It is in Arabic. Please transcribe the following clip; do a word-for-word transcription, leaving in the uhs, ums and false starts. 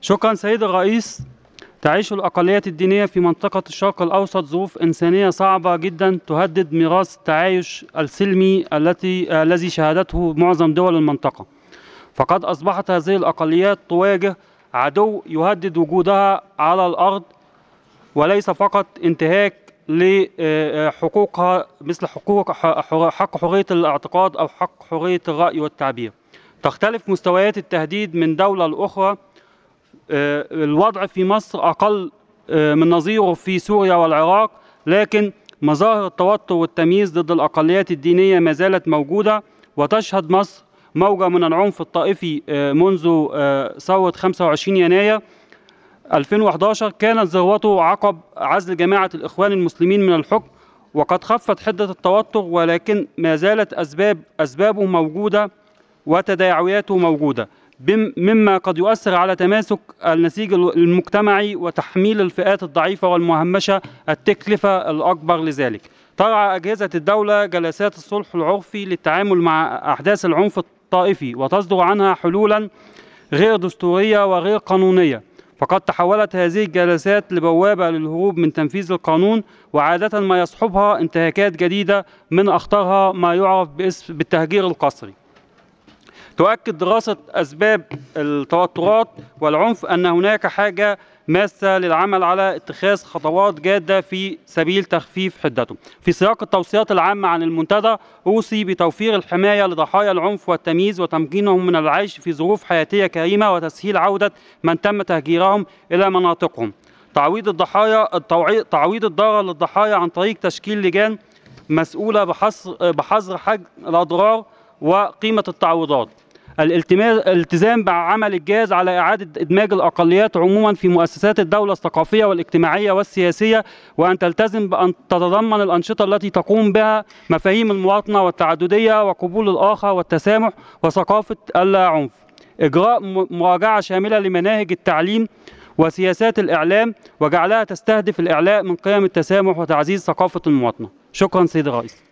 شكرا سيد الرئيس. تعيش الأقليات الدينية في منطقة الشرق الأوسط ظروف إنسانية صعبة جدا تهدد ميراث التعايش السلمي التي الذي شهدته معظم دول المنطقة. فقد أصبحت هذه الأقليات تواجه عدو يهدد وجودها على الأرض، وليس فقط انتهاك لحقوقها مثل حقوق حق حرية الاعتقاد أو حق حرية الرأي والتعبير. تختلف مستويات التهديد من دولة لأخرى. الوضع في مصر أقل من نظيره في سوريا والعراق، لكن مظاهر التوتر والتمييز ضد الأقليات الدينية ما زالت موجودة، وتشهد مصر موجة من العنف الطائفي منذ ثورة خمسة وعشرين يناير ألفين وأحد عشر كانت ذروته عقب عزل جماعة الإخوان المسلمين من الحكم، وقد خفت حدة التوتر، ولكن ما زالت أسباب أسبابه موجودة وتداعياته موجودة، مما قد يؤثر على تماسك النسيج المجتمعي وتحميل الفئات الضعيفة والمهمشة التكلفة الأكبر لذلك. ترعى أجهزة الدولة جلسات الصلح العرفي للتعامل مع أحداث العنف الطائفي، وتصدر عنها حلولا غير دستورية وغير قانونية، فقد تحولت هذه الجلسات لبوابة للهروب من تنفيذ القانون، وعادة ما يصحبها انتهاكات جديدة من أخطرها ما يعرف باسم بالتهجير القسري. تؤكد دراسة أسباب التوترات والعنف أن هناك حاجة ماسة للعمل على اتخاذ خطوات جادة في سبيل تخفيف حدته. في سياق التوصيات العامة عن المنتدى، أوصي بتوفير الحماية لضحايا العنف والتمييز وتمكينهم من العيش في ظروف حياتية كريمة، وتسهيل عودة من تم تهجيرهم إلى مناطقهم. تعويض الضحايا تعويض الضرر للضحايا عن طريق تشكيل لجان مسؤولة بحظر بحظر حجم الأضرار وقيمة التعويضات. الالتزام بعمل الجهاز على إعادة إدماج الأقليات عموما في مؤسسات الدولة الثقافية والاجتماعية والسياسية، وأن تلتزم بأن تتضمن الأنشطة التي تقوم بها مفاهيم المواطنة والتعددية وقبول الآخر والتسامح وثقافة اللا عنف. إجراء مراجعة شاملة لمناهج التعليم وسياسات الإعلام، وجعلها تستهدف الإعلاء من قيم التسامح وتعزيز ثقافة المواطنة. شكرا سيد الرئيس.